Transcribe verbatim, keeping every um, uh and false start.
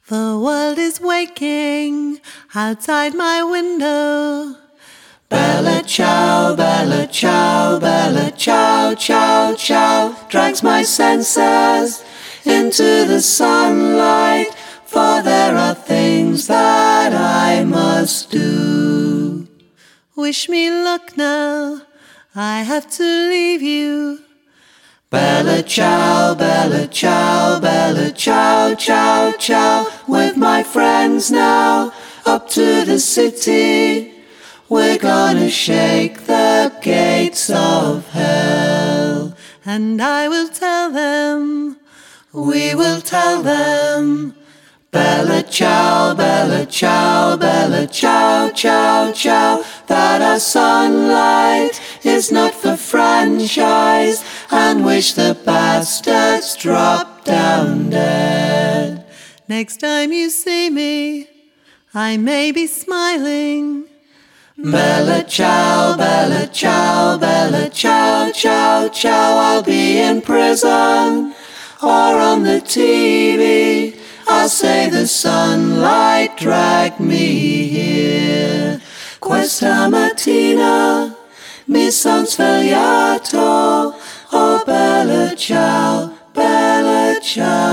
The world is waking outside my window. Bella ciao, bella ciao, bella ciao, ciao, ciao, drags my senses into the sunlight, for there are things that I must do. Wish me luck now, I have to leave you. Bella ciao, bella ciao, bella ciao, ciao, ciao, with my friends now, up to the city. We're gonna shake the gates of hell. And I will tell them, we will tell them, Bella ciao, bella ciao, bella ciao, ciao, ciao, that our sunlight is not for franchise, and wish the bastards drop down dead. Next time you see me, I may be smiling. Bella ciao, bella ciao, bella ciao, ciao, ciao, I'll be in prison or on the T V. I'll say the sunlight dragged me here. Questa mattina mi son svegliato. Oh, bella ciao, bella ciao.